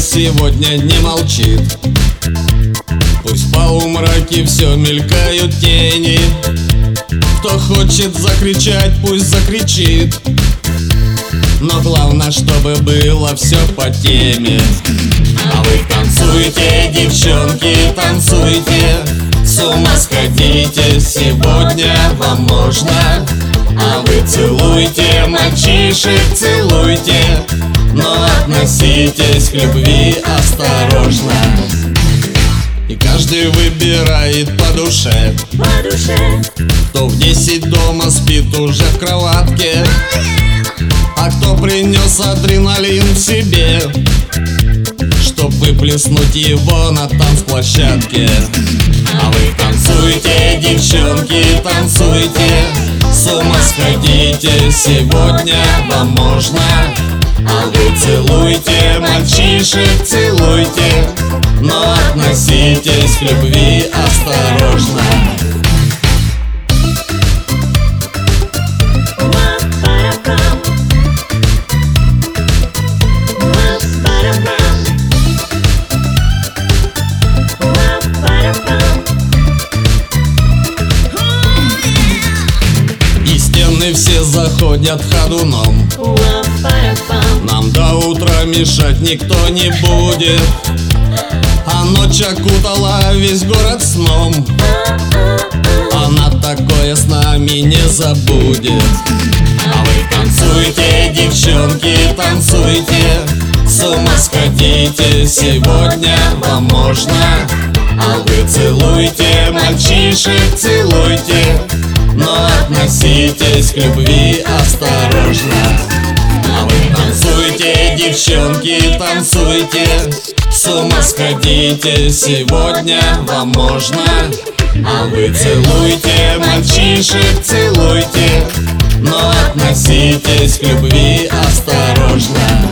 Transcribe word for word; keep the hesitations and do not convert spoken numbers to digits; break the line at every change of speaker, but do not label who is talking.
сегодня не молчит. Пусть в полумраке все мелькают тени. Кто хочет закричать, пусть закричит. Но главное, чтобы было все по теме. А вы танцуйте, девчонки, танцуйте, с ума сходите, сегодня вам можно. А вы целуйте, мальчишек, целуйте, но относитесь к любви осторожно. И каждый выбирает по душе,
по душе.
Кто в десять дома спит уже в кроватке, а кто принес адреналин в себе, чтоб выплеснуть его на танцплощадке. А вы танцуйте, девчонки, танцуйте, с ума сходите, сегодня вам можно. А вы целуйте, мальчишек, целуйте, но относитесь к любви осторожно. Все заходят ходуном. Нам до утра мешать никто не будет, а ночь окутала весь город сном. Она такое с нами не забудет. А вы танцуйте, девчонки, танцуйте, с ума сходите, сегодня вам можно. А вы целуйте, мальчишек, целуйте, но относитесь к любви осторожно. А вы танцуйте, девчонки, танцуйте, с ума сходите, сегодня вам можно. А вы целуйте, мальчишек, целуйте, но относитесь к любви осторожно.